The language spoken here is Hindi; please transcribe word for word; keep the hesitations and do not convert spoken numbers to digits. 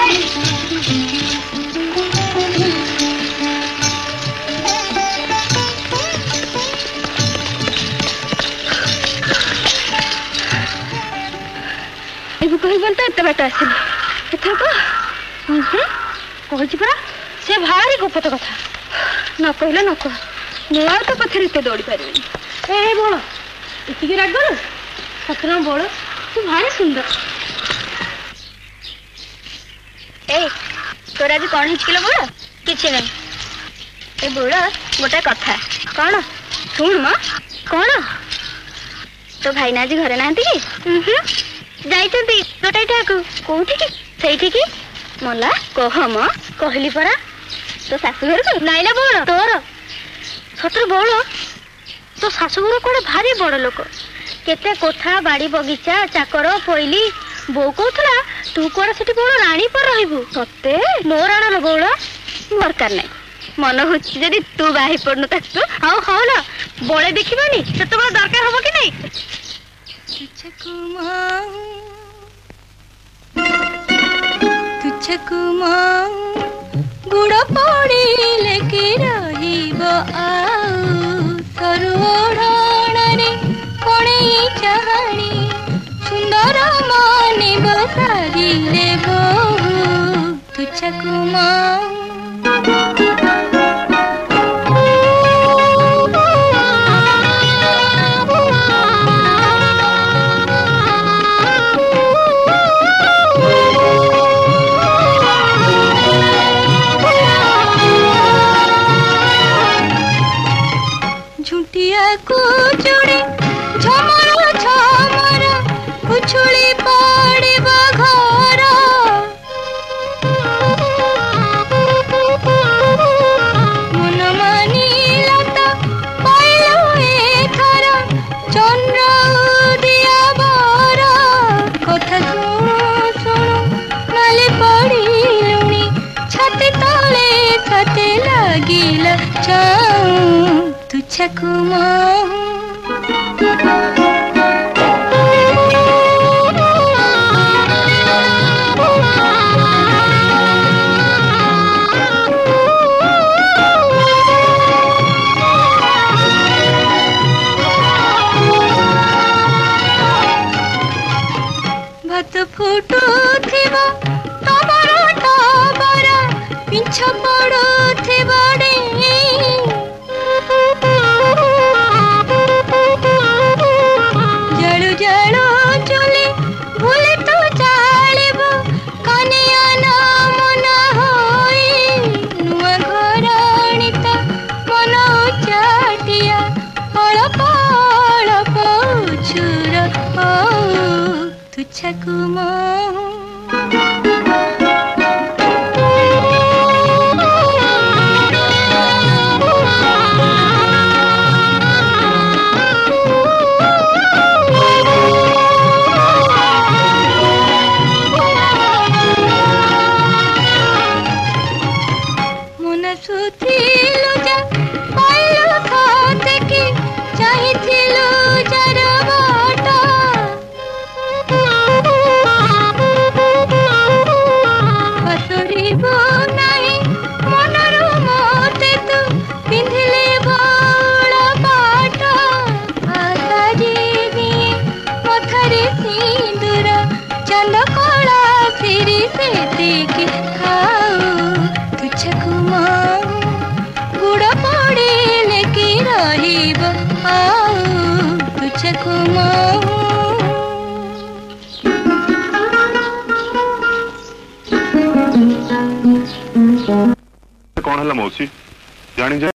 एत बाट आसिल एथर कही परा से भारी गुपत कथा न कहले न कह मुआ तो पथर एत दौड़ी पारि ए बोल इतिक रागलु सतर बोल तू भारी सुंदर ए तोर आज कौन हिचकिल बोल किसी नहीं ए बोल गोटे कथा कौन शुण म कौन तो भाई ना आज घरे ना कि जाइछंती गोटे ठाकू कोठी सेठी की मला कह म कहली परा तो शाशुघर को नाइला बोल तोर सतर बोल तो शाशुघर कोड़े भारी बड़ लोक केते कोठा बाड़ी बगीचा चाकर पोइली बो कहला तू कोड़ा सेठी बोल रानी पर रहिबू सते मो राणा लो बोल दरकार नहीं मन हो जदि तू बाही पड़नु ताकू हाउ हाउ ना बड़े देखिबानी सेते बड़ दरकार होबो कि नहीं तुझको मांगू तुझको मांगू गुड़ पड़ी लेके रहिब आउ तोर ओढ़णे कोणे चाहणी सुंदर माने बसारिले बहु तुझको मांगू तुझको मांगू भात फुटू थिबा तबर तबर पिंछ पड़ू थिबा डे जड़ू जड़ू चुली भूले तो चालिब कनिया नाम न होई नुआ घराणीता मन चाटिया अळप अळप छुर हो तुझको मांगू कौन है मौसी जानी